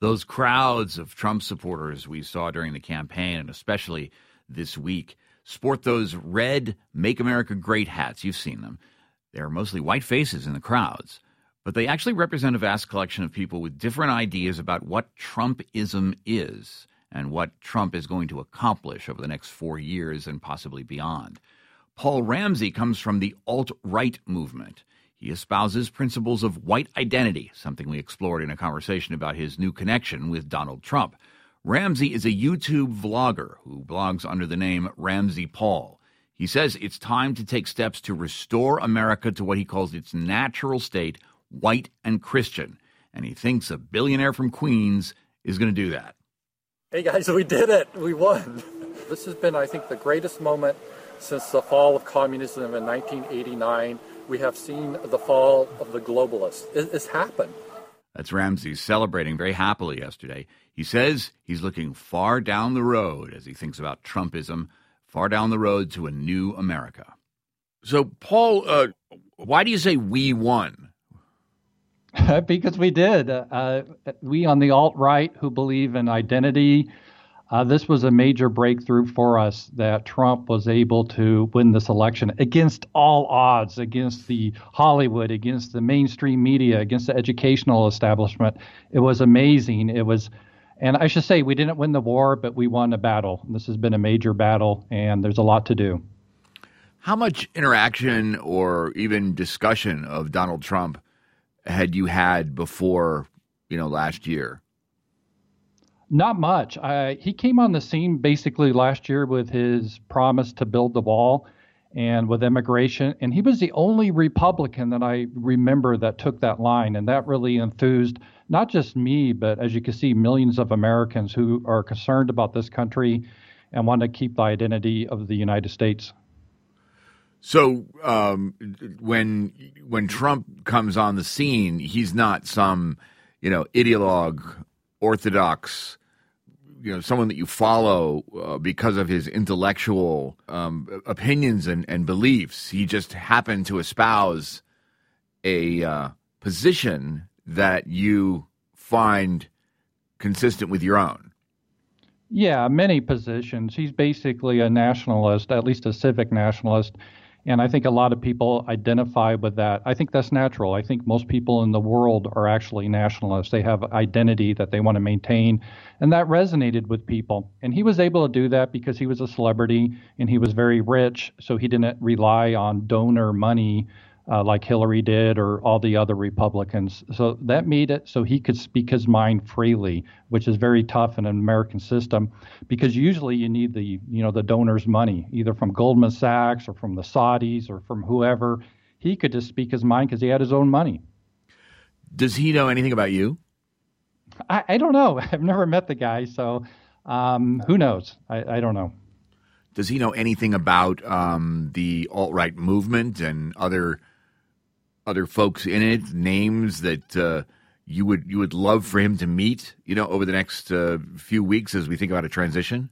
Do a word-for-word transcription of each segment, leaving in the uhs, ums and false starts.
Those crowds of Trump supporters we saw during the campaign, and especially this week, sport those red Make America Great hats. You've seen them. They're mostly white faces in the crowds, but they actually represent a vast collection of people with different ideas about what Trumpism is and what Trump is going to accomplish over the next four years and possibly beyond. Paul Ramsey comes from the alt-right movement. He espouses principles of white identity, something we explored in a conversation about his new connection with Donald Trump. Ramsey is a YouTube vlogger who blogs under the name Ramsey Paul. He says it's time to take steps to restore America to what he calls its natural state, white and Christian. And he thinks a billionaire from Queens is going to do that. Hey guys, we did it. We won. This has been, I think, the greatest moment since the fall of communism in nineteen eighty-nine. We have seen the fall of the globalists. It's happened. That's Ramsey celebrating very happily yesterday. He says he's looking far down the road as he thinks about Trumpism, far down the road to a new America. So, Paul, uh, why do you say we won? Because we did. Uh, we on the alt-right who believe in identity, uh, this was a major breakthrough for us that Trump was able to win this election against all odds, against the Hollywood, against the mainstream media, against the educational establishment. It was amazing. It was, and I should say we didn't win the war, but we won a battle. This has been a major battle, and there's a lot to do. How much interaction or even discussion of Donald Trump had you had before, you know, last year? Not much. I, he came on the scene basically last year with his promise to build the wall and with immigration. And he was the only Republican that I remember that took that line. And that really enthused not just me, but as you can see, millions of Americans who are concerned about this country and want to keep the identity of the United States. So um, when when Trump comes on the scene, he's not some, you know, ideologue, orthodox, you know, someone that you follow uh, because of his intellectual um, opinions and, and beliefs. He just happened to espouse a uh, position that you find consistent with your own. Yeah, many positions. He's basically a nationalist, at least a civic nationalist. And I think a lot of people identify with that. I think that's natural. I think most people in the world are actually nationalists. They have identity that they want to maintain, and that resonated with people. And he was able to do that because he was a celebrity and he was very rich, so he didn't rely on donor money uh, like Hillary did or all the other Republicans. So that made it so he could speak his mind freely, which is very tough in an American system because usually you need the, you know, the donor's money, either from Goldman Sachs or from the Saudis or from whoever. He could just speak his mind because he had his own money. Does he know anything about you? I, I don't know. I've never met the guy, so um, who knows? I, I don't know. Does he know anything about um, the alt-right movement and other other folks in it, names that uh, you would you would love for him to meet, you know, over the next uh, few weeks as we think about a transition?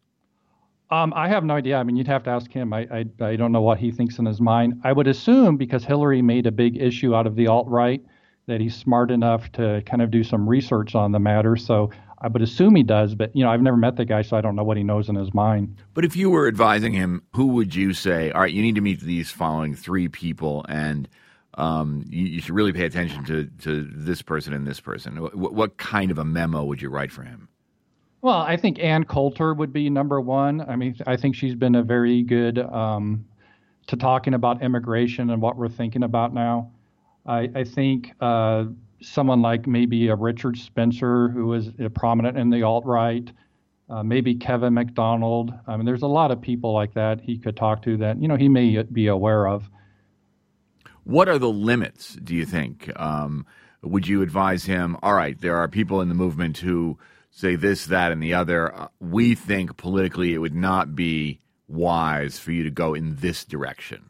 Um, I have no idea. I mean, you'd have to ask him. I, I I don't know what he thinks in his mind. I would assume because Hillary made a big issue out of the alt-right that he's smart enough to kind of do some research on the matter. So I would assume he does, but, you know, I've never met the guy, so I don't know what he knows in his mind. But if you were advising him, who would you say, all right, you need to meet these following three people, and um, you, you should really pay attention to, to this person and this person? What, what kind of a memo would you write for him? Well, I think Ann Coulter would be number one. I mean, I think she's been a very good um, to talking about immigration and what we're thinking about now. I, I think uh, someone like maybe a Richard Spencer, who is prominent in the alt-right, uh, maybe Kevin McDonald. I mean, there's a lot of people like that he could talk to that, you know, he may be aware of. What are the limits, do you think? Um, would you advise him, all right, there are people in the movement who say this, that, and the other. Uh, we think politically it would not be wise for you to go in this direction?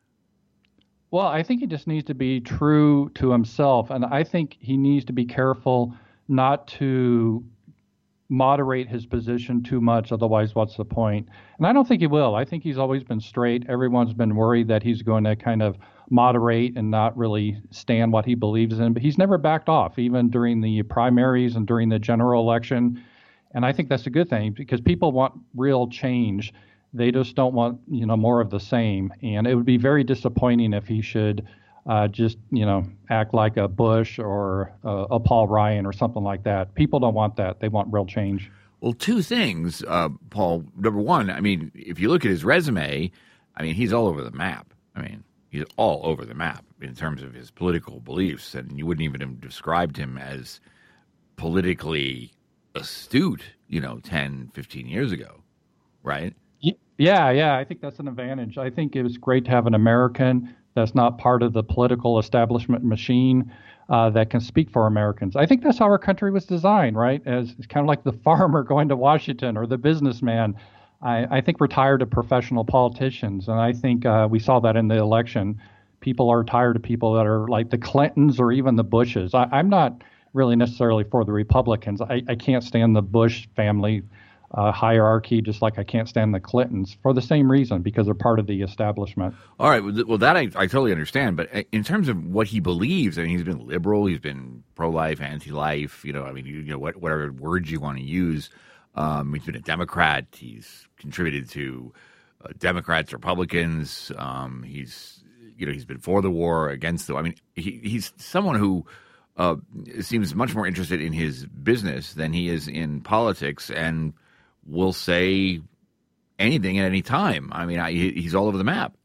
Well, I think he just needs to be true to himself, and I think he needs to be careful not to moderate his position too much. Otherwise, what's the point? And I don't think he will. I think he's always been straight. Everyone's been worried that he's going to kind of moderate and not really stand what he believes in. But he's never backed off, even during the primaries and during the general election. And I think that's a good thing because people want real change. They just don't want, you know, more of the same. And it would be very disappointing if he should uh, just, you know, act like a Bush or uh, a Paul Ryan or something like that. People don't want that. They want real change. Well, two things, uh, Paul. Number one, I mean, if you look at his resume, I mean, he's all over the map. I mean, he's all over the map in terms of his political beliefs. And you wouldn't even have described him as politically astute, you know, ten, fifteen years ago, right? Yeah, yeah, I think that's an advantage. I think it was great to have an American that's not part of the political establishment machine uh, that can speak for Americans. I think that's how our country was designed, right? As it's kind of like the farmer going to Washington or the businessman. I, I think we're tired of professional politicians, and I think uh, we saw that in the election. People are tired of people that are like the Clintons or even the Bushes. I, I'm not really necessarily for the Republicans. I, I can't stand the Bush family Uh, hierarchy, just like I can't stand the Clintons for the same reason, because they're part of the establishment. All right. Well, that I, I totally understand. But in terms of what he believes, I mean, he's been liberal, he's been pro-life, anti-life, you know, I mean, you, you know, what, whatever words you want to use. Um, he's been a Democrat. He's contributed to uh, Democrats, Republicans. Um, he's, you know, he's been for the war, against the, I mean, he, he's someone who uh, seems much more interested in his business than he is in politics, and will say anything at any time. I mean, I, he's all over the map.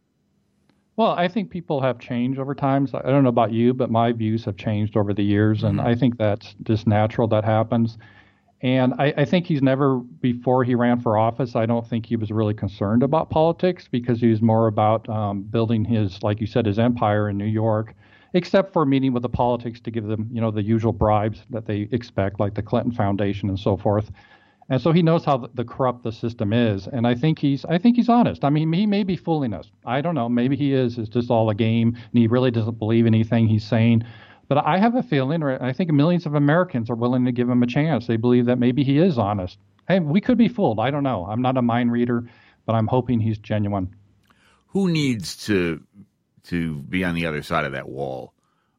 Well, I think people have changed over time. So I don't know about you, but my views have changed over the years, and mm-hmm. I think that's just natural that happens. And I, I think he's never, before he ran for office, I don't think he was really concerned about politics, because he was more about um, building his, like you said, his empire in New York, except for meeting with the politics to give them, you know, the usual bribes that they expect, like the Clinton Foundation and so forth. And so he knows how the, the corrupt the system is, and I think he's I think he's honest. I mean, he may be fooling us. I don't know. Maybe he is. It's just all a game, and he really doesn't believe anything he's saying. But I have a feeling, or I think millions of Americans are willing to give him a chance. They believe that maybe he is honest. Hey, we could be fooled. I don't know. I'm not a mind reader, but I'm hoping he's genuine. Who needs to to be on the other side of that wall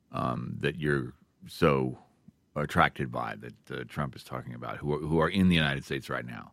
um, that you're so attracted by, that uh, Trump is talking about, who are, who are in the United States right now?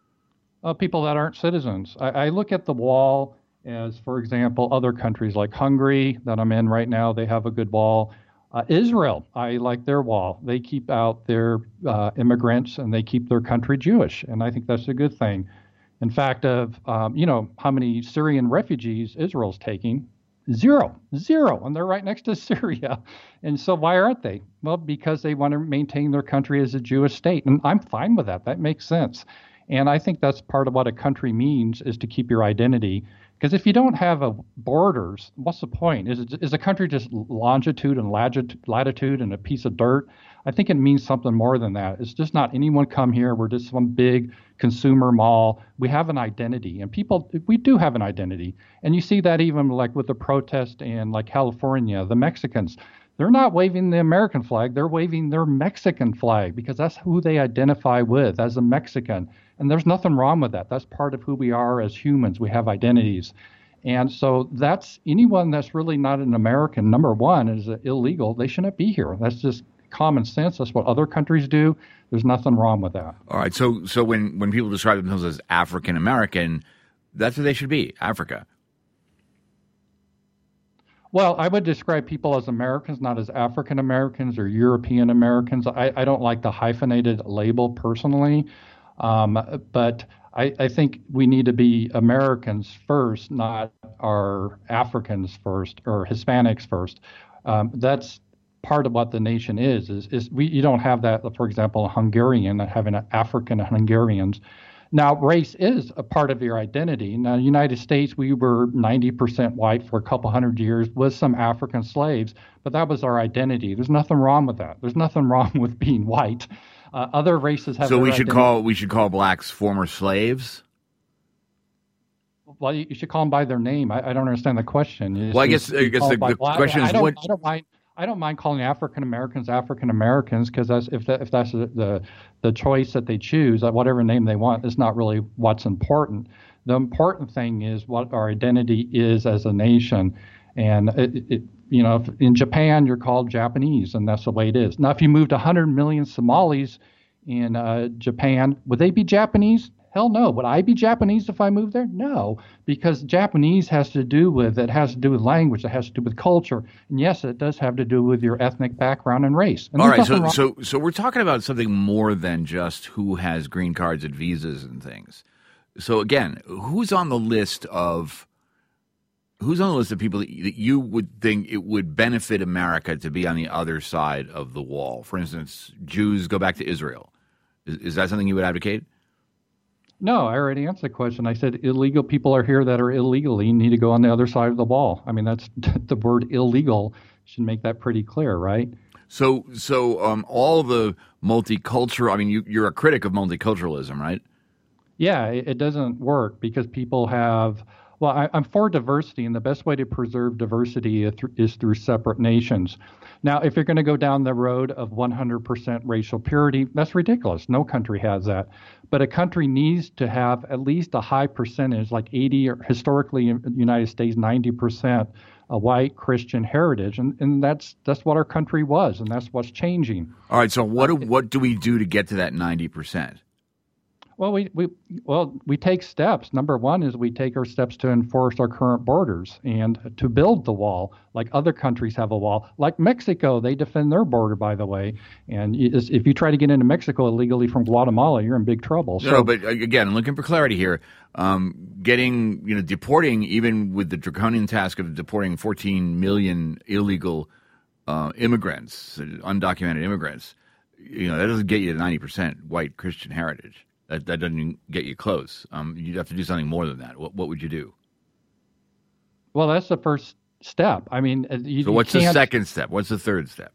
Uh, people that aren't citizens. I, I look at the wall as, for example, other countries like Hungary that I'm in right now. They have a good wall. Uh, Israel, I like their wall. They keep out their uh, immigrants, and they keep their country Jewish, and I think that's a good thing. In fact, of um, you know how many Syrian refugees Israel's taking? Zero, zero, and they're right next to Syria. And so why aren't they? Well, because they want to maintain their country as a Jewish state, and I'm fine with that. That makes sense. And I think that's part of what a country means, is to keep your identity. Because if you don't have a borders, what's the point? Is it, is a country just longitude and latitude and a piece of dirt? I think it means something more than that. It's just not anyone come here. We're just some big consumer mall. We have an identity, and people, we do have an identity. And you see that even like with the protest in like California, the Mexicans, they're not waving the American flag. They're waving their Mexican flag, because that's who they identify with, as a Mexican. And there's nothing wrong with that. That's part of who we are as humans. We have identities. And so that's anyone that's really not an American, number one, is illegal. They shouldn't be here. That's just common sense. That's what other countries do. There's nothing wrong with that. All right. So so when, when people describe themselves as African American, that's what they should be, Africa. Well, I would describe people as Americans, not as African Americans or European Americans. I, I don't like the hyphenated label personally. Um, but I, I think we need to be Americans first, not our Africans first or Hispanics first. Um, that's part of what the nation is. Is, is we you don't have that, for example, a Hungarian having an African Hungarians. Now, race is a part of your identity. Now, in the United States, we were ninety percent white for a couple hundred years with some African slaves, but that was our identity. There's nothing wrong with that. There's nothing wrong with being white. Uh, other races have. So we should identity. call we should call blacks former slaves. Well, you should call them by their name. I, I don't understand the question. Well, I guess I guess the, the question I, is I what. I don't mind. I don't mind calling African Americans African Americans because that's if that, if that's the, the the choice that they choose, uh, whatever name they want, is not really what's important. The important thing is what our identity is as a nation, and it, it, you know, if in Japan you're called Japanese, and that's the way it is. Now, if you moved one hundred million Somalis in uh, Japan, would they be Japanese? Hell no. Would I be Japanese if I moved there? No, because Japanese has to do with, it has to do with language, it has to do with culture. And yes, it does have to do with your ethnic background and race. And all right, so, so so we're talking about something more than just who has green cards and visas and things. So again, who's on the list of who's on the list of people that you would think it would benefit America to be on the other side of the wall? For instance, Jews go back to Israel. Is, is that something you would advocate? No, I already answered the question. I said illegal people are here that are illegally need to go on the other side of the wall. I mean, that's the word illegal should make that pretty clear, right? So, so um, all the multicultural. I mean, you, you're a critic of multiculturalism, right? Yeah, it, it doesn't work because people have. Well, I, I'm for diversity, and the best way to preserve diversity is through, is through separate nations. Now, if you're going to go down the road of one hundred percent racial purity, that's ridiculous. No country has that. But a country needs to have at least a high percentage, like eighty, or historically in the United States, ninety percent a white Christian heritage. And, and that's that's what our country was, and that's what's changing. All right, so what do, what do we do to get to that ninety percent? Well, we, we well we take steps. Number one is we take our steps to enforce our current borders and to build the wall, like other countries have a wall. Like Mexico, they defend their border, by the way. And if you try to get into Mexico illegally from Guatemala, you're in big trouble. So, no, but again, looking for clarity here, um, getting you know deporting, even with the draconian task of deporting fourteen million illegal uh, immigrants, undocumented immigrants, you know that doesn't get you to ninety percent white Christian heritage. That, that doesn't get you close. Um, you'd have to do something more than that. What, what would you do? Well, that's the first step. I mean, you, so what's you the second step? What's the third step?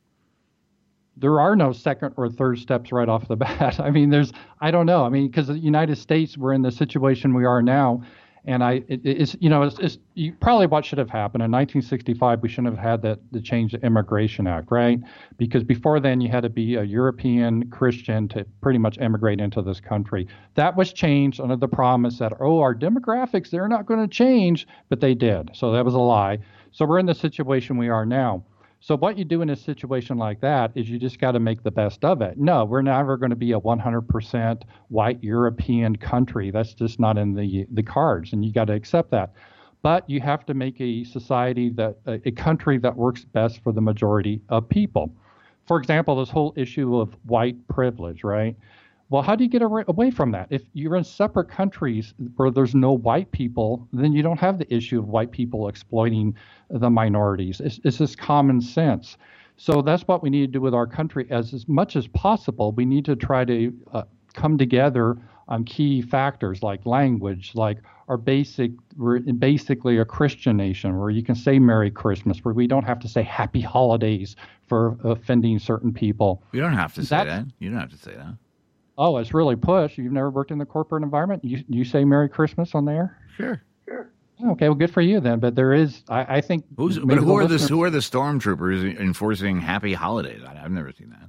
There are no second or third steps right off the bat. I mean, there's, I don't know. I mean, because the United States, we're in the situation we are now. And I, it, it's, you know, it's, it's you, probably what should have happened in nineteen sixty-five. We shouldn't have had that the change the Immigration Act, right? Because before then, you had to be a European Christian to pretty much immigrate into this country. That was changed under the promise that, oh, our demographics, they're not going to change, but they did. So that was a lie. So we're in the situation we are now. So what you do in a situation like that is you just got to make the best of it. No, we're never going to be a one hundred percent white European country. That's just not in the the cards, and you got to accept that. But you have to make a society that a, a country that works best for the majority of people. For example, this whole issue of white privilege, right? Well, how do you get away from that? If you're in separate countries where there's no white people, then you don't have the issue of white people exploiting the minorities. It's, it's just common sense. So that's what we need to do with our country. As, as much as possible, we need to try to uh, come together on key factors like language, like our basic, we're basically a Christian nation where you can say Merry Christmas, where we don't have to say Happy Holidays for offending certain people. You don't have to say That's, that. You don't have to say that. Oh, it's really push. You've never worked in the corporate environment? You you say Merry Christmas on the air? Sure. Sure. Okay, well, good for you then. But there is, I, I think. Who's, but who are the who are the stormtroopers enforcing Happy Holidays? I, I've never seen that.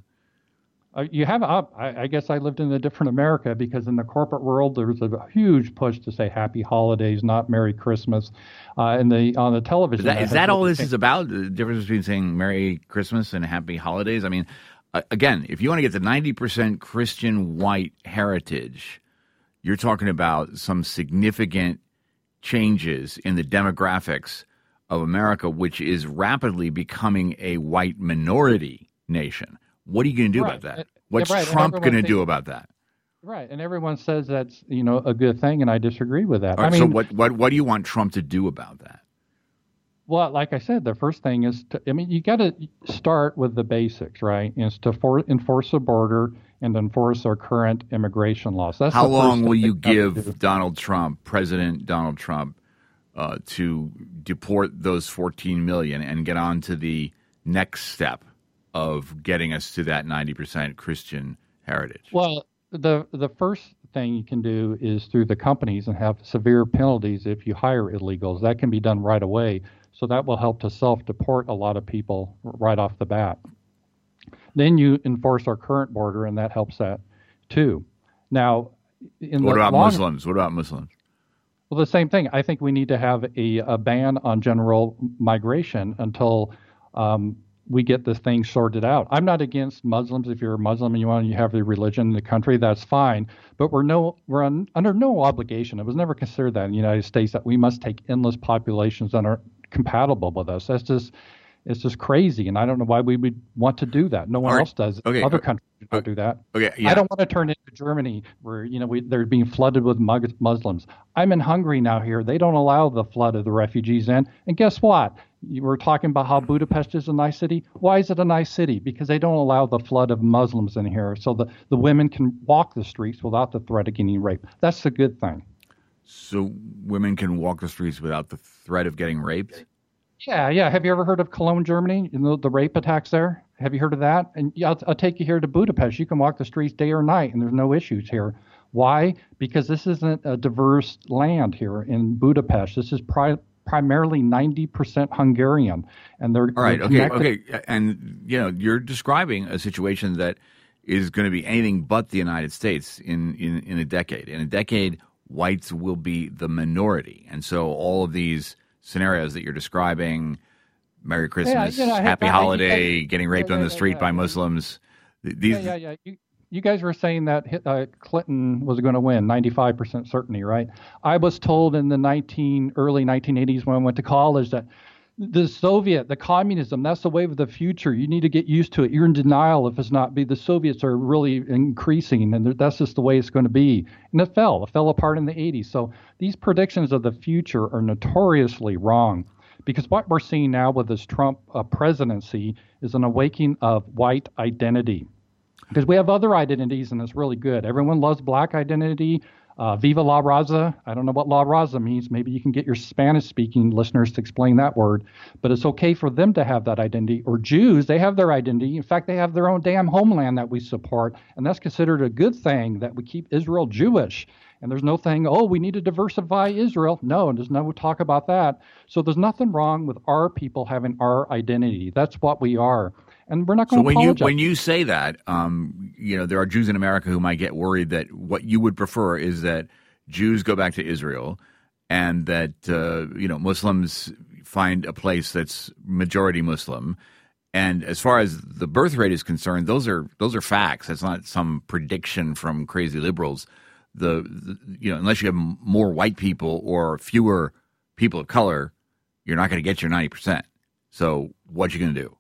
Uh, you have up. I, I guess I lived in a different America because in the corporate world there's a huge push to say Happy Holidays, not Merry Christmas. Uh, and the on the television. Is that, is that all this is about? The difference between saying Merry Christmas and Happy Holidays? I mean. Again, if you want to get to ninety percent Christian white heritage, you're talking about some significant changes in the demographics of America, which is rapidly becoming a white minority nation. What are you going to do right. about that? What's yeah, right. Trump going to do about that? Right, and everyone says that's you know a good thing, and I disagree with that. Right, I mean, so what, what what do you want Trump to do about that? Well, like I said, the first thing is to, I mean, you got to start with the basics, right? Is to for, enforce the border and enforce our current immigration laws. That's How long will you give Donald Trump, President Donald Trump, uh, to deport those fourteen million and get on to the next step of getting us to that ninety percent Christian heritage? Well, the the first thing you can do is through the companies and have severe penalties if you hire illegals. That can be done right away. So that will help to self-deport a lot of people right off the bat. Then you enforce our current border, and that helps that too. Now, in what the about long, Muslims? What about Muslims? Well, the same thing. I think we need to have a, a ban on general migration until um, we get this thing sorted out. I'm not against Muslims. If you're a Muslim and you want to have your religion in the country, that's fine. But we're no we're un, under no obligation. It was never considered that in the United States that we must take endless populations that are compatible with us. That's just it's just crazy, and I don't know why we would want to do that. No one right. else does. Okay. Other okay. countries don't do that. Okay. Yeah. I don't want to turn into Germany, where you know we, they're being flooded with Muslims. I'm in Hungary now. Here, they don't allow the flood of the refugees in. And guess what? You were talking about how Budapest is a nice city. Why is it a nice city? Because they don't allow the flood of Muslims in here, so the, the women can walk the streets without the threat of getting raped. That's a good thing. So women can walk the streets without the threat of getting raped? Yeah, yeah. Have you ever heard of Cologne, Germany? You know, the rape attacks there? Have you heard of that? And yeah, I'll, I'll take you here to Budapest. You can walk the streets day or night, and there's no issues here. Why? Because this isn't a diverse land here in Budapest. This is pri- primarily ninety percent Hungarian, and they're all right. they're Okay, okay. And you know, you're describing a situation that is going to be anything but the United States in, in, in a decade. In a decade, whites will be the minority, and so all of these scenarios that you're describing, Merry Christmas, yeah, you know, Happy I, Holiday, I, getting raped yeah, on yeah, the street yeah, by yeah. Muslims. These, yeah, yeah, yeah. You, you guys were saying that uh, Clinton was going to win, ninety-five percent certainty, right? I was told in the nineteen early nineteen eighties when I went to college that the Soviet, the communism, that's the wave of the future. You need to get used to it. You're in denial if it's not be. The Soviets are really increasing, and that's just the way it's going to be. And it fell. It fell apart in the eighties. So these predictions of the future are notoriously wrong. Because what we're seeing now with this Trump uh, presidency is an awakening of white identity. Because we have other identities, and it's really good. Everyone loves black identity. Uh, Viva la Raza. I don't know what la Raza means. Maybe you can get your Spanish-speaking listeners to explain that word. But it's okay for them to have that identity. Or Jews, they have their identity. In fact, they have their own damn homeland that we support. And that's considered a good thing that we keep Israel Jewish. And there's no thing, oh, we need to diversify Israel. No, there's no talk about that. So there's nothing wrong with our people having our identity. That's what we are. And we're not going so to when apologize. you when you say that, um, you know, there are Jews in America who might get worried that what you would prefer is that Jews go back to Israel and that, uh, you know, Muslims find a place that's majority Muslim. And as far as the birth rate is concerned, those are those are facts. That's not some prediction from crazy liberals. The, the you know, unless you have more white people or fewer people of color, you're not going to get your ninety percent. So what you going to do?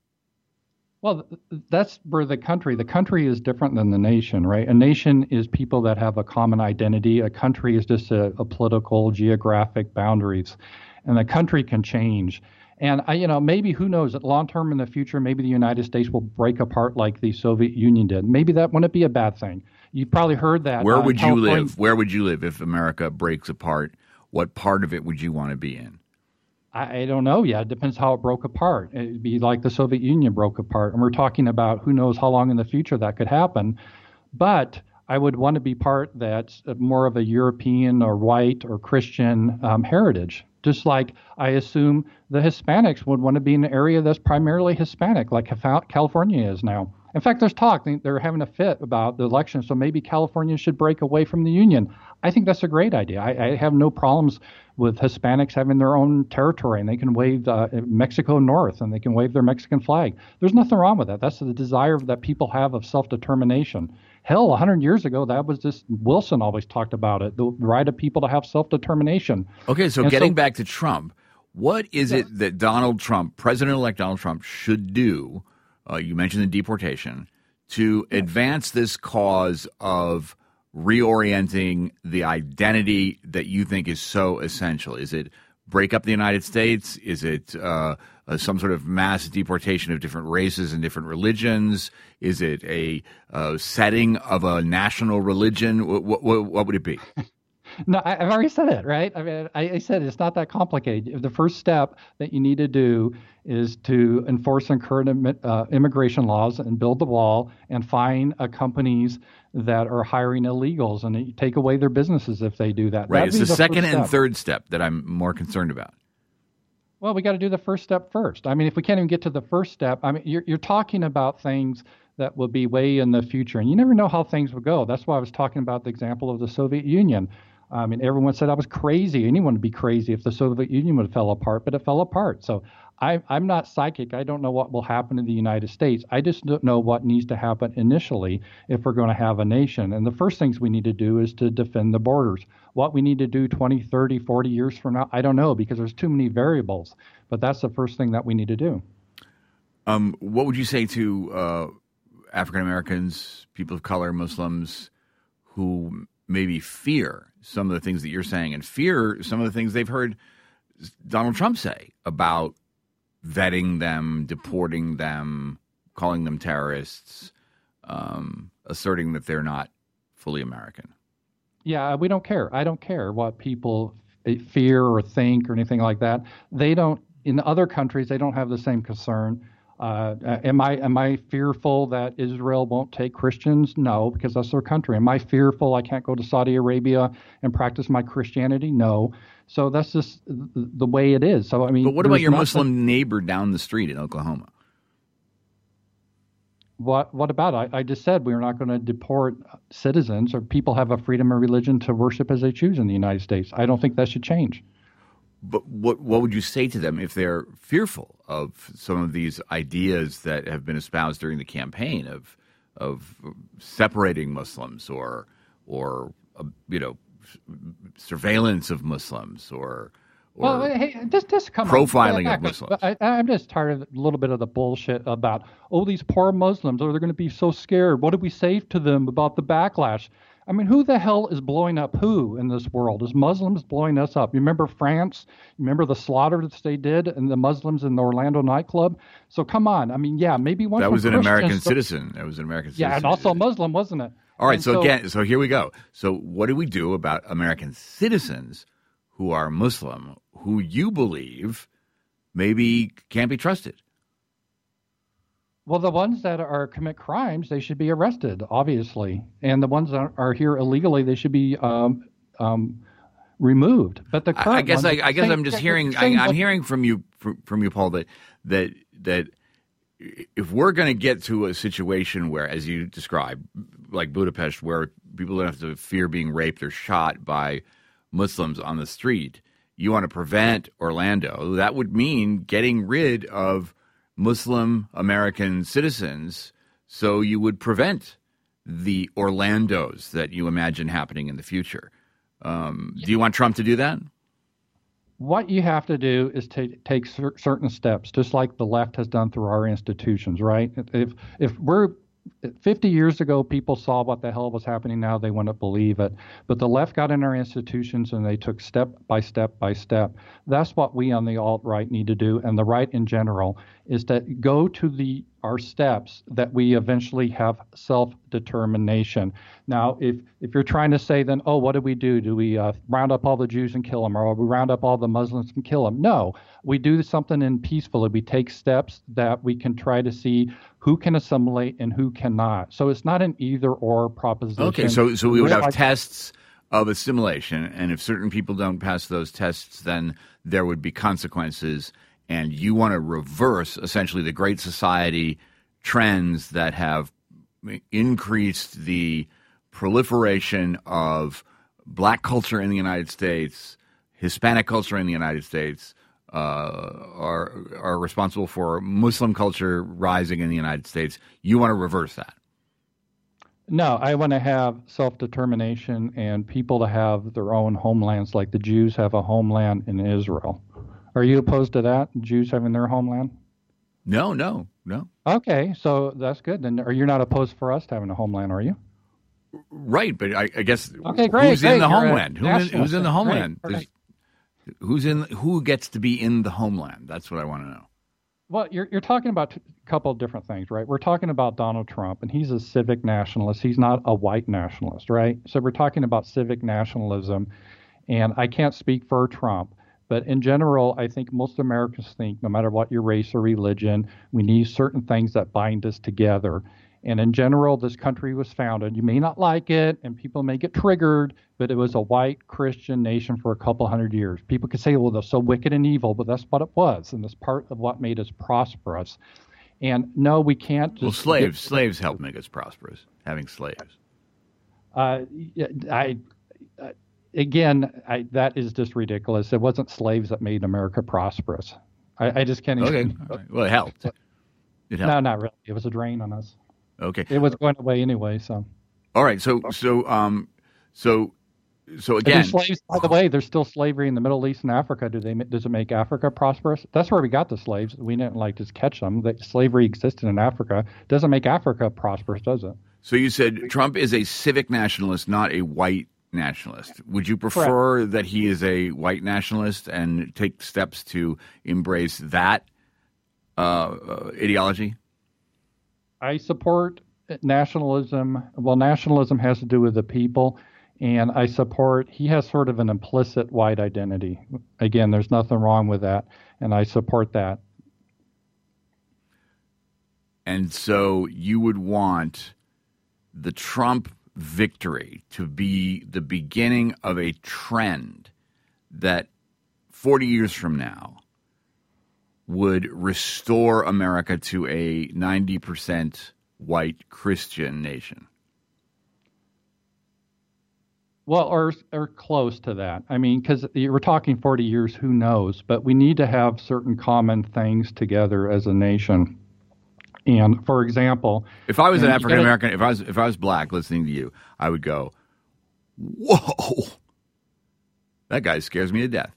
Well, that's where the country, the country is different than the nation, right? A nation is people that have a common identity. A country is just a, a political, geographic boundaries. And the country can change. And, I, you know, maybe, who knows, long term in the future, maybe the United States will break apart like the Soviet Union did. Maybe that wouldn't be a bad thing. You've probably heard that. Where uh, would you California, live? Where would you live if America breaks apart? What part of it would you want to be in? I, I don't know yet. It depends how it broke apart. It'd be like the Soviet Union broke apart. And we're talking about who knows how long in the future that could happen. But I would want to be part that's more of a European or white or Christian um, heritage. Just like I assume the Hispanics would want to be in an area that's primarily Hispanic, like California is now. In fact, there's talk. They're having a fit about the election, so maybe California should break away from the Union. I think that's a great idea. I, I have no problems with Hispanics having their own territory, and they can wave uh, Mexico North, and they can wave their Mexican flag. There's nothing wrong with that. That's the desire that people have of self-determination. Hell, one hundred years ago, that was just, Wilson always talked about it, the right of people to have self-determination. Okay, so and getting so, back to Trump, what is yeah. it that Donald Trump, President-elect Donald Trump, should do, uh, you mentioned the deportation, to yeah. advance this cause of reorienting the identity that you think is so essential? Is it break up the United States? Is it uh, uh, some sort of mass deportation of different races and different religions? Is it a uh, setting of a national religion? What, what, what would it be? No, I've already said it, right? I mean, I said it's not that complicated. The first step that you need to do is to enforce some current uh, immigration laws and build the wall and fine uh, companies that are hiring illegals and take away their businesses if they do that. Right. That'd it's the, the second and step. third step that I'm more concerned about. Well, we got to do the first step first. I mean, if we can't even get to the first step, I mean, you're, you're talking about things that will be way in the future, and you never know how things will go. That's why I was talking about the example of the Soviet Union. I mean, everyone said I was crazy. Anyone would be crazy if the Soviet Union would fell apart, but it fell apart. So I, I'm not psychic. I don't know what will happen in the United States. I just don't know what needs to happen initially if we're going to have a nation. And the first things we need to do is to defend the borders. What we need to do twenty, thirty, forty years from now, I don't know, because there's too many variables. But that's the first thing that we need to do. Um, what would you say to uh, African Americans, people of color, Muslims, who maybe fear some of the things that you're saying and fear some of the things they've heard Donald Trump say about vetting them, deporting them, calling them terrorists, um, asserting that they're not fully American? Yeah, we don't care. I don't care what people fear or think or anything like that. They don't, in other countries, they don't have the same concern. Uh, am I am I fearful that Israel won't take Christians? No, because that's their country. Am I fearful I can't go to Saudi Arabia and practice my Christianity? No. So that's just the way it is. So I mean, but what about your Muslim neighbor down the street in Oklahoma? What what about it? I, I just said we are not going to deport citizens, or people have a freedom of religion to worship as they choose in the United States. I don't think that should change. But what what would you say to them if they're fearful of some of these ideas that have been espoused during the campaign of of separating Muslims or or uh, you know surveillance of Muslims or or well, hey, just just come profiling on. of Muslims? I, I'm just tired of a little bit of the bullshit about oh these poor Muslims, oh they're going to be so scared. What do we say to them about the backlash? I mean, who the hell is blowing up who in this world? Is Muslims blowing us up? You remember France? You remember the slaughter that they did and the Muslims in the Orlando nightclub? So come on. I mean, yeah, maybe one. That was an Christians, American citizen. That was an American citizen. Yeah, and also a Muslim, wasn't it? All right. And So, so again, so here we go. So what do we do about American citizens who are Muslim, who you believe maybe can't be trusted? Well, the ones that are commit crimes, they should be arrested, obviously, and the ones that are here illegally, they should be um, um, removed. But the current I guess ones, I, I guess same, I'm just hearing. I, I'm hearing from you from, from you, Paul, that that that if we're going to get to a situation where, as you described, like Budapest, where people don't have to fear being raped or shot by Muslims on the street, you want to prevent Orlando. That would mean getting rid of Muslim American citizens, so you would prevent the Orlandos that you imagine happening in the future. Um, do you want Trump to do that? What you have to do is to take cer- certain steps, just like the left has done through our institutions, right? If if we're fifty years ago, people saw what the hell was happening now, they wouldn't believe it. But the left got in our institutions and they took step by step by step. That's what we on the alt-right need to do, and the right in general, is to go to the our steps that we eventually have self-determination. Now, if if you're trying to say then, oh, what do we do? Do we uh, round up all the Jews and kill them, or we round up all the Muslims and kill them? No, we do something in peacefully. We take steps that we can try to see who can assimilate and who cannot. So it's not an either-or proposition. Okay, so so we would have like, tests of assimilation, and if certain people don't pass those tests, then there would be consequences. And you want to reverse essentially the Great Society trends that have increased the proliferation of black culture in the United States, Hispanic culture in the United States, uh, are are responsible for Muslim culture rising in the United States. You want to reverse that? No, I want to have self-determination and people to have their own homelands, like the Jews have a homeland in Israel. Are you opposed to that, Jews having their homeland? No, no, no. Okay, so that's good. Then, are you not opposed for us having a homeland, are you? Right, but I, I guess okay, great, who's great. in the You're homeland? Who in, who's in the homeland? Great, Who's in? Who gets to be in the homeland? That's what I want to know. Well, you're you're talking about a couple of different things, right? We're talking about Donald Trump, and he's a civic nationalist. He's not a white nationalist, right? So we're talking about civic nationalism, and I can't speak for Trump. But in general, I think most Americans think no matter what your race or religion, we need certain things that bind us together. And in general, this country was founded. You may not like it, and people may get triggered, but it was a white Christian nation for a couple hundred years. People could say, well, they're so wicked and evil, but that's what it was, and that's part of what made us prosperous. And no, we can't just... Well, slaves, get, slaves helped make us prosperous, having slaves. Uh, I, I, again, I, that is just ridiculous. It wasn't slaves that made America prosperous. I, I just can't okay. even... Right. Well, it helped. It helped. No, not really. It was a drain on us. Okay. It was going away anyway, so... All right, so, so, um, so... So again, slaves, by the way, there's still slavery in the Middle East and Africa. Do they? Does it make Africa prosperous? That's where we got the slaves. We didn't like just catch them. The slavery existed in Africa. Doesn't make Africa prosperous, does it? So you said Trump is a civic nationalist, not a white nationalist. Would you prefer Correct. that he is a white nationalist and take steps to embrace that uh, ideology? I support nationalism. Well, nationalism has to do with the people. And I support, he has sort of an implicit white identity. Again, there's nothing wrong with that, and I support that. And so you would want the Trump victory to be the beginning of a trend that forty years from now would restore America to a ninety percent white Christian nation. Well, or or close to that. I mean, because we're talking forty years, who knows? But we need to have certain common things together as a nation. And for example, if I was an African American, if I was if I was black, listening to you, I would go, "Whoa, that guy scares me to death."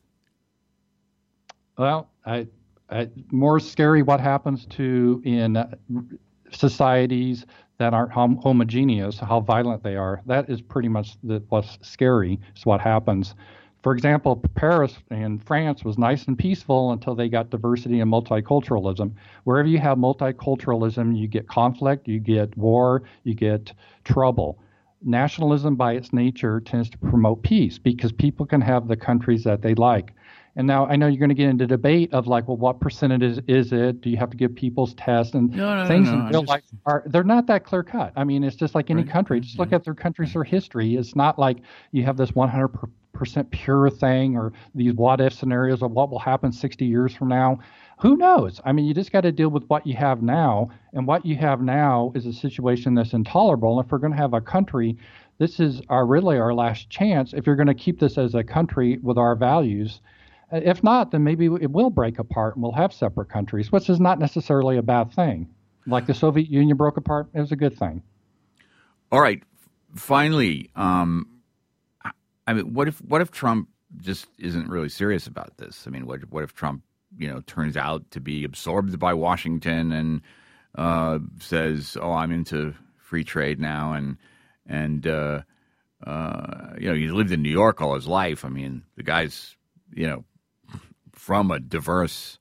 Well, I, I more scary what happens to in societies that aren't hom- homogeneous, how violent they are. That is pretty much the, what's scary, is what happens. For example, Paris and France was nice and peaceful until they got diversity and multiculturalism. Wherever you have multiculturalism, you get conflict, you get war, you get trouble. Nationalism by its nature tends to promote peace because people can have the countries that they like. And now I know you're going to get into debate of like, well, what percentage is, is it? Do you have to give people's tests and no, no, things no, no, in real just... life are they're not that clear cut. I mean, it's just like any right. country. Just look yeah. at their countries or history. It's not like you have this one hundred percent pure thing or these what if scenarios of what will happen sixty years from now. Who knows? I mean, you just got to deal with what you have now, and what you have now is a situation that's intolerable. And if we're going to have a country, this is our really our last chance. If you're going to keep this as a country with our values. If not, then maybe it will break apart and we'll have separate countries, which is not necessarily a bad thing. Like the Soviet Union broke apart, it was a good thing. All right. Finally, um, I mean, what if what if Trump just isn't really serious about this? I mean, what what if Trump, you know, turns out to be absorbed by Washington and uh, says, "Oh, I'm into free trade now," and and uh, uh, you know, he lived in New York all his life. I mean, the guy's, you know, from a diverse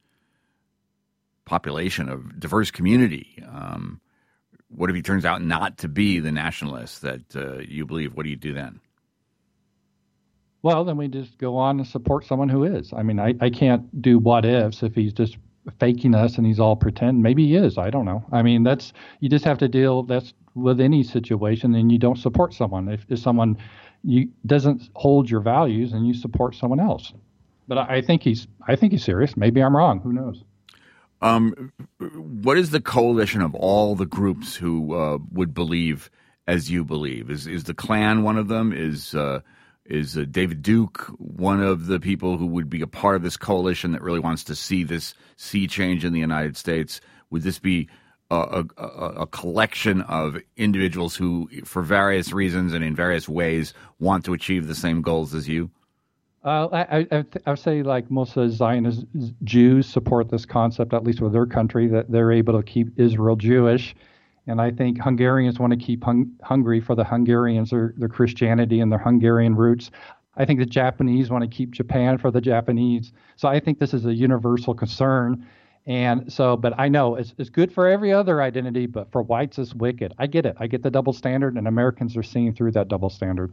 population, of diverse community. Um, what if he turns out not to be the nationalist that uh, you believe? What do you do then? Well, then we just go on and support someone who is. I mean, I, I can't do what ifs if he's just faking us and he's all pretend. Maybe he is. I don't know. I mean, that's you just have to deal that's with any situation, and you don't support someone. If, if someone you doesn't hold your values, and you support someone else. But I think he's I think he's serious. Maybe I'm wrong. Who knows? Um, what is the coalition of all the groups who uh, would believe as you believe? Is is the Klan one of them? Is uh, is uh, David Duke one of the people who would be a part of this coalition that really wants to see this sea change in the United States? Would this be a, a, a collection of individuals who, for various reasons and in various ways, want to achieve the same goals as you? Uh, I, I, I would say like most of the Zionist Jews support this concept, at least with their country, that they're able to keep Israel Jewish. And I think Hungarians want to keep hung, Hungary for the Hungarians, their, their Christianity and their Hungarian roots. I think the Japanese want to keep Japan for the Japanese. So I think this is a universal concern. And so, but I know it's, it's good for every other identity, but for whites it's wicked. I get it. I get the double standard, and Americans are seeing through that double standard.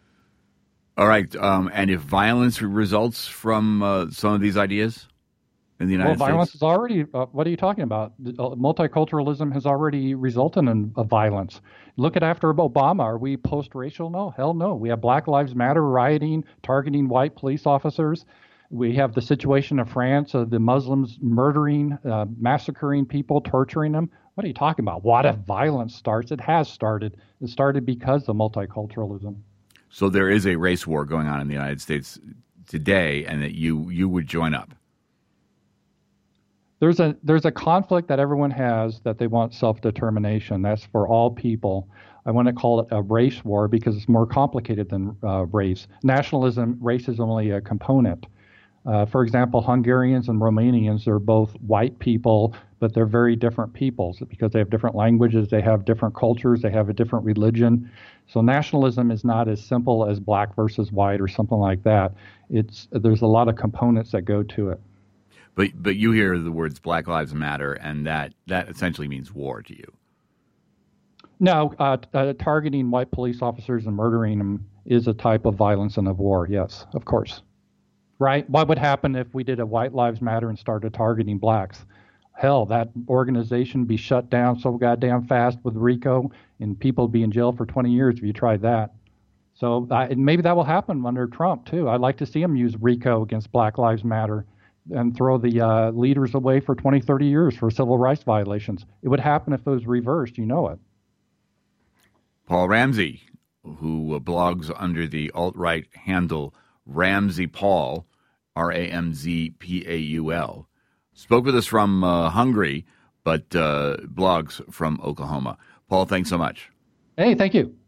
All right. Um, and if violence results from uh, some of these ideas? in the United well, violence States? is already, uh, what are you talking about? Uh, Multiculturalism has already resulted in uh, violence. Look at after Obama. Are we post-racial? No, hell no. We have Black Lives Matter rioting, targeting white police officers. We have the situation of France, of the Muslims murdering, uh, massacring people, torturing them. What are you talking about? What if violence starts? It has started. It started because of multiculturalism. So there is a race war going on in the United States today, and that you you would join up. There's a there's a conflict that everyone has that they want self-determination. That's for all people. I want to call it a race war because it's more complicated than uh, race. Nationalism, race is only a component. Uh, for example, Hungarians and Romanians are both white people, but they're very different peoples because they have different languages, they have different cultures, they have a different religion. So nationalism is not as simple as black versus white or something like that. It's there's a lot of components that go to it. But but you hear the words Black Lives Matter, and that, that essentially means war to you. No, uh, uh, targeting white police officers and murdering them is a type of violence and of war, yes, of course. Right? What would happen if we did a White Lives Matter and started targeting blacks? Hell, that organization would be shut down so goddamn fast with RICO, and people would be in jail for twenty years if you tried that. So uh, and maybe that will happen under Trump, too. I'd like to see him use RICO against Black Lives Matter and throw the uh, leaders away for twenty, thirty years for civil rights violations. It would happen if it was reversed. You know it. Paul Ramsey, who blogs under the alt-right handle Ramsey Paul, R A M Z P A U L, spoke with us from uh, Hungary, but uh, blogs from Oklahoma. Paul, thanks so much. Hey, thank you.